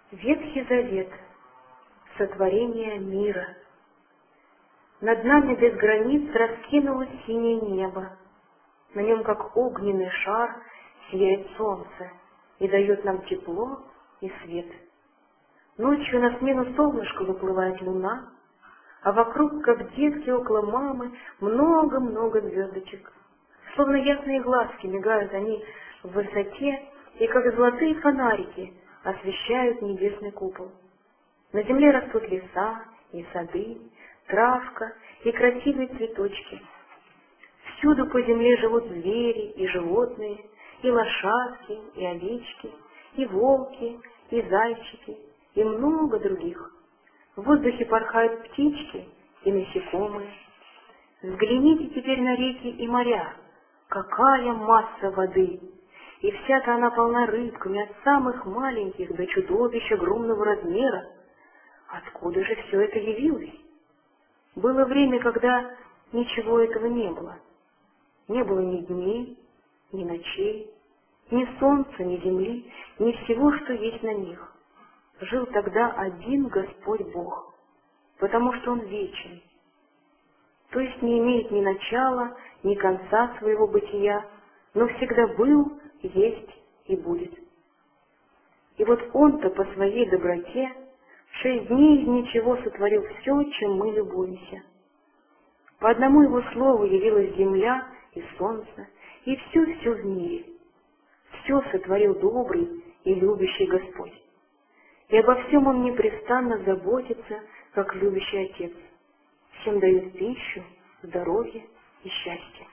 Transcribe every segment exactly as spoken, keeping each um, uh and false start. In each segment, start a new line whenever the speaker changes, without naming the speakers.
Ветхий Завет, сотворение мира. Над нами без границ раскинулось синее небо. На нем, как огненный шар, сияет солнце и дает нам тепло и свет. Ночью на смену солнышку выплывает луна, а вокруг, как детки около мамы, много-много звездочек. Словно ясные глазки мигают они в высоте, и как золотые фонарики освещают небесный купол. На земле растут леса и сады, травка и красивые цветочки. Всюду по земле живут звери и животные, и лошадки, и овечки, и волки, и зайчики, и много других. В воздухе порхают птички и насекомые. Взгляните теперь на реки и моря. Какая масса воды! И вся-то она полна рыбками, от самых маленьких до чудовищ огромного размера. Откуда же все это явилось? Было время, когда ничего этого не было. Не было ни дней, ни ночей, ни солнца, ни земли, ни всего, что есть на них. Жил тогда один Господь Бог, потому что Он вечен, то есть не имеет ни начала, ни конца своего бытия, но всегда был, есть и будет. И вот Он-то по своей доброте в шесть дней из ничего сотворил все, чем мы любуемся. По одному Его слову явилась земля и солнце, и все-все в мире. Все сотворил добрый и любящий Господь. И обо всем Он непрестанно заботится, как любящий Отец. Всем дает пищу, здоровье и счастье.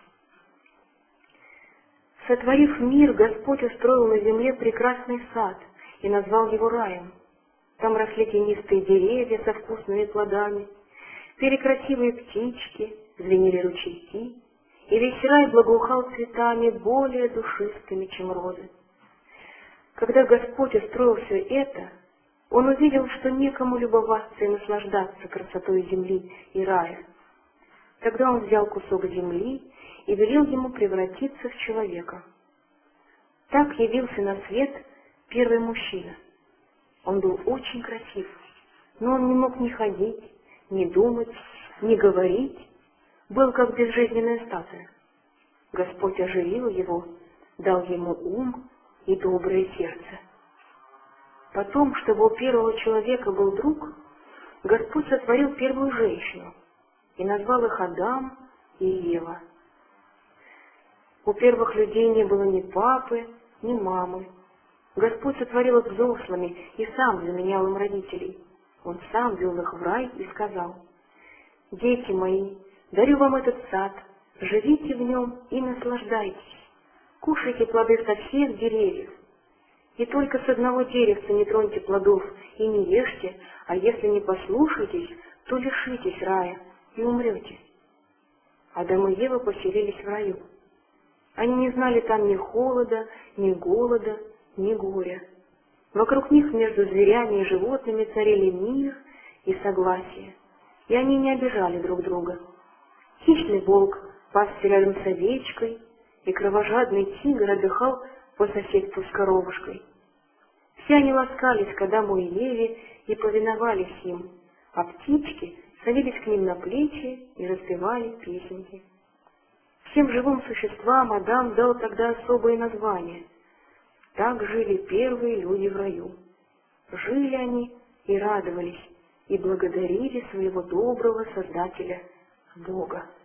Сотворив мир, Господь устроил на земле прекрасный сад и назвал его раем. Там росли тенистые деревья со вкусными плодами, пели красивые птички, звенели ручейки, и весь рай благоухал цветами более душистыми, чем розы. Когда Господь устроил все это, Он увидел, что некому любоваться и наслаждаться красотой земли и рая. Тогда Он взял кусок земли и велел ему превратиться в человека. Так явился на свет первый мужчина. Он был очень красив, но он не мог ни ходить, ни думать, ни говорить, был как безжизненная статуя. Господь оживил его, дал ему ум и доброе сердце. Потом, чтобы у первого человека был друг, Господь сотворил первую женщину и назвал их Адам и Ева. У первых людей не было ни папы, ни мамы. Господь сотворил их взрослыми и сам заменял им родителей. Он сам вел их в рай и сказал: «Дети мои, дарю вам этот сад, живите в нем и наслаждайтесь, кушайте плоды со всех деревьев. И только с одного деревца не троньте плодов и не ешьте, а если не послушаетесь, то лишитесь рая и умрете». Адам и Ева поселились в раю. Они не знали там ни холода, ни голода, ни горя. Вокруг них между зверями и животными царили мир и согласие, и они не обижали друг друга. Хищный волк пасся рядом с овечкой, и кровожадный тигр отдыхал по соседству с коровушкой. Все они ласкались к Адаму и Еве и повиновались им, а птички садились к ним на плечи и распевали песенки. Всем живым существам Адам дал тогда особое название. Так жили первые люди в раю. Жили они и радовались, и благодарили своего доброго Создателя Бога.